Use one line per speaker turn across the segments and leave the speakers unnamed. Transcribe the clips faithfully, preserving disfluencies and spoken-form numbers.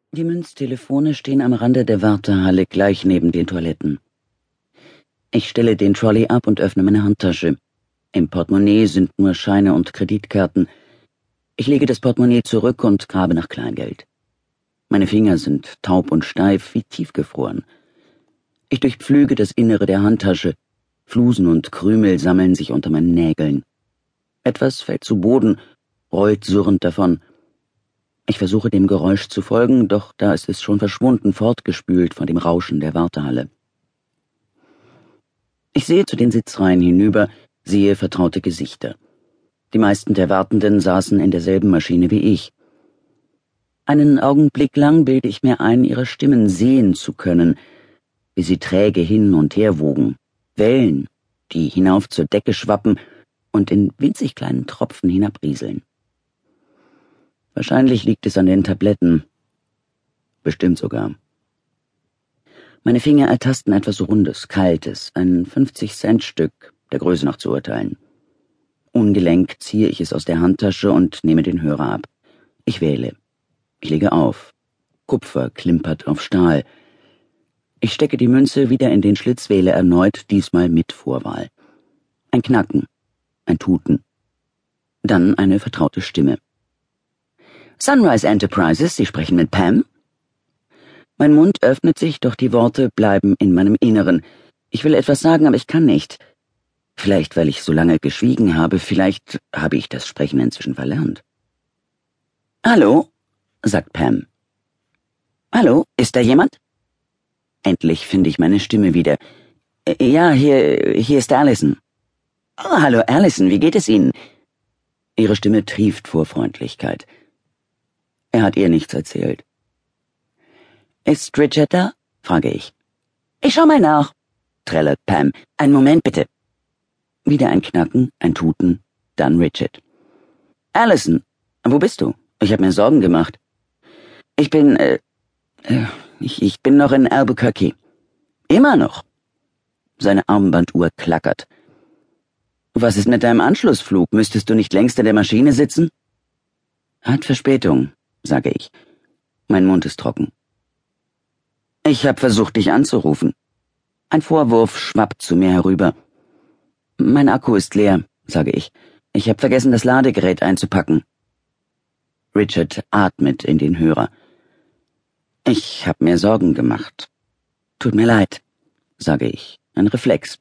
Die Münztelefone stehen am Rande der Wartehalle gleich neben den Toiletten. Ich stelle den Trolley ab und öffne meine Handtasche. Im Portemonnaie sind nur Scheine und Kreditkarten. Ich lege das Portemonnaie zurück und grabe nach Kleingeld. Meine Finger sind taub und steif, wie tiefgefroren. Ich durchpflüge das Innere der Handtasche. Flusen und Krümel sammeln sich unter meinen Nägeln. Etwas fällt zu Boden, rollt surrend davon. Ich versuche dem Geräusch zu folgen, doch da ist es schon verschwunden, fortgespült von dem Rauschen der Wartehalle. Ich sehe zu den Sitzreihen hinüber, sehe vertraute Gesichter. Die meisten der Wartenden saßen in derselben Maschine wie ich. Einen Augenblick lang bilde ich mir ein, ihre Stimmen sehen zu können, wie sie träge hin und her wogen, Wellen, die hinauf zur Decke schwappen und in winzig kleinen Tropfen hinabrieseln. Wahrscheinlich liegt es an den Tabletten. Bestimmt sogar. Meine Finger ertasten etwas Rundes, Kaltes, ein fünfzig-Cent-Stück, der Größe nach zu urteilen. Ungelenk ziehe ich es aus der Handtasche und nehme den Hörer ab. Ich wähle. Ich lege auf. Kupfer klimpert auf Stahl. Ich stecke die Münze wieder in den Schlitz, wähle erneut, diesmal mit Vorwahl. Ein Knacken, ein Tuten. Dann eine vertraute Stimme. Sunrise Enterprises, Sie sprechen mit Pam? Mein Mund öffnet sich, doch die Worte bleiben in meinem Inneren. Ich will etwas sagen, aber ich kann nicht. Vielleicht, weil ich so lange geschwiegen habe, vielleicht habe ich das Sprechen inzwischen verlernt. Hallo, sagt Pam. Hallo, ist da jemand? Endlich finde ich meine Stimme wieder. Ja, hier, hier ist Allison. Oh, hallo Allison, wie geht es Ihnen? Ihre Stimme trieft vor Freundlichkeit. Er hat ihr nichts erzählt. Ist Richard da? Frage ich. Ich schau mal nach, trällert Pam. Einen Moment bitte. Wieder ein Knacken, ein Tuten, dann Richard. Allison, wo bist du? Ich habe mir Sorgen gemacht. Ich bin, äh, äh ich, ich bin noch in Albuquerque. Immer noch. Seine Armbanduhr klackert. Was ist mit deinem Anschlussflug? Müsstest du nicht längst in der Maschine sitzen? Hat Verspätung, sage ich. Mein Mund ist trocken. Ich habe versucht, dich anzurufen. Ein Vorwurf schwappt zu mir herüber. Mein Akku ist leer, sage ich. Ich habe vergessen, das Ladegerät einzupacken. Richard atmet in den Hörer. Ich habe mir Sorgen gemacht. Tut mir leid, sage ich. Ein Reflex.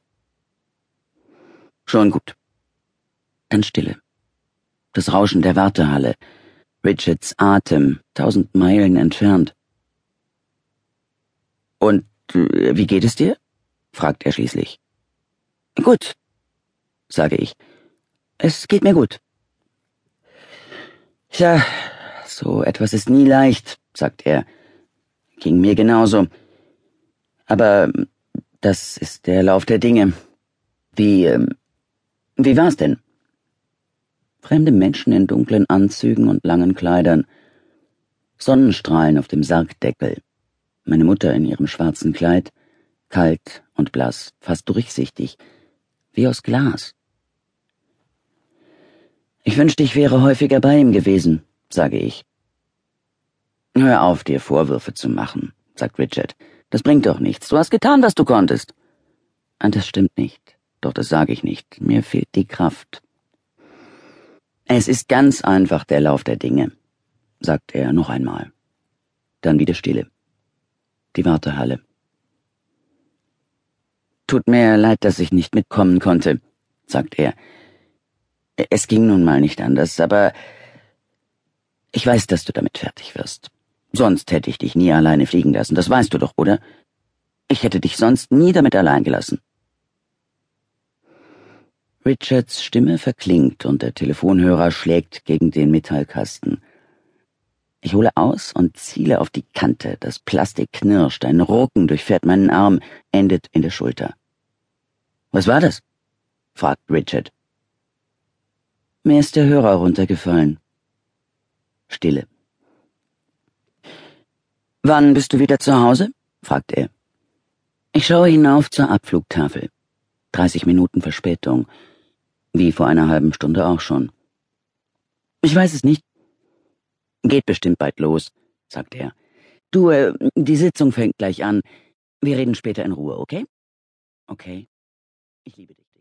Schon gut. Dann Stille. Das Rauschen der Wartehalle. Richards Atem, tausend Meilen entfernt. Und äh, wie geht es dir? Fragt er schließlich. Gut, sage ich. Es geht mir gut. Tja, so etwas ist nie leicht, sagt er. Ging mir genauso. Aber das ist der Lauf der Dinge. Wie, ähm, wie war's denn? Fremde Menschen in dunklen Anzügen und langen Kleidern. Sonnenstrahlen auf dem Sargdeckel. Meine Mutter in ihrem schwarzen Kleid, kalt und blass, fast durchsichtig, wie aus Glas. Ich wünschte, ich wäre häufiger bei ihm gewesen, sage ich. Hör auf, dir Vorwürfe zu machen, sagt Richard. Das bringt doch nichts. Du hast getan, was du konntest. Das stimmt nicht, doch das sage ich nicht. Mir fehlt die Kraft. Es ist ganz einfach der Lauf der Dinge, sagt er noch einmal. Dann wieder Stille. Die Wartehalle. Tut mir leid, dass ich nicht mitkommen konnte, sagt er. Es ging nun mal nicht anders, aber ich weiß, dass du damit fertig wirst. Sonst hätte ich dich nie alleine fliegen lassen, das weißt du doch, oder? Ich hätte dich sonst nie damit allein gelassen. Richards Stimme verklingt und der Telefonhörer schlägt gegen den Metallkasten. Ich hole aus und ziele auf die Kante. Das Plastik knirscht, ein Rucken durchfährt meinen Arm, endet in der Schulter. Was war das? Fragt Richard. Mir ist der Hörer runtergefallen. Stille. Wann bist du wieder zu Hause? Fragt er. Ich schaue hinauf zur Abflugtafel. Dreißig Minuten Verspätung. Wie vor einer halben Stunde auch schon. Ich weiß es nicht. Geht bestimmt bald los, sagt er. Du, äh, die Sitzung fängt gleich an. Wir reden später in Ruhe, okay? Okay. Ich liebe dich.